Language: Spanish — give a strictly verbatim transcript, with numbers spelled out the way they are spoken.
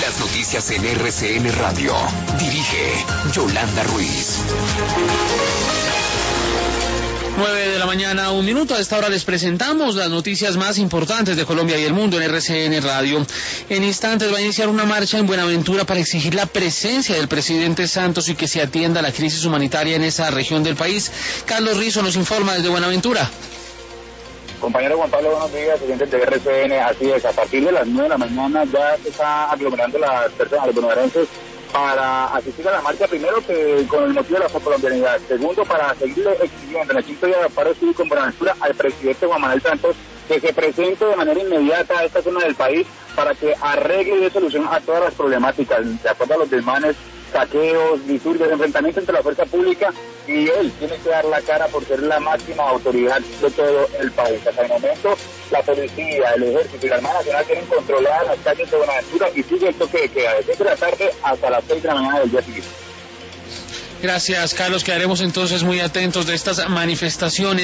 Las noticias en R C N Radio. Dirige Yolanda Ruiz. nueve de la mañana, un minuto. A esta hora les presentamos las noticias más importantes de Colombia y el mundo en R C N Radio. En instantes va a iniciar una marcha en Buenaventura para exigir la presencia del presidente Santos y que se atienda la crisis humanitaria en esa región del país. Carlos Rizo nos informa desde Buenaventura. Compañero Juan Pablo, buenos días, oyentes de R C N. Así es, a partir de las nueve de la mañana ya se está aglomerando las personas, los bonaerenses, para asistir a la marcha, primero que con el motivo de la colombianidad, segundo para seguirle exigiendo en el quinto día de paro cívico en Buenaventura al presidente Juan Manuel Santos que se presente de manera inmediata a esta zona del país para que arregle y dé solución a todas las problemáticas, de acuerdo a los desmanes, saqueos, disturbios, enfrentamientos entre la fuerza pública, y él tiene que dar la cara por ser la máxima autoridad de todo el país. Hasta el momento, la policía, el ejército y la Armada Nacional tienen controladas las calles de Buenaventura y sigue el toque de queda desde la tarde hasta las seis de la mañana del día siguiente. Gracias, Carlos. Quedaremos entonces muy atentos de estas manifestaciones.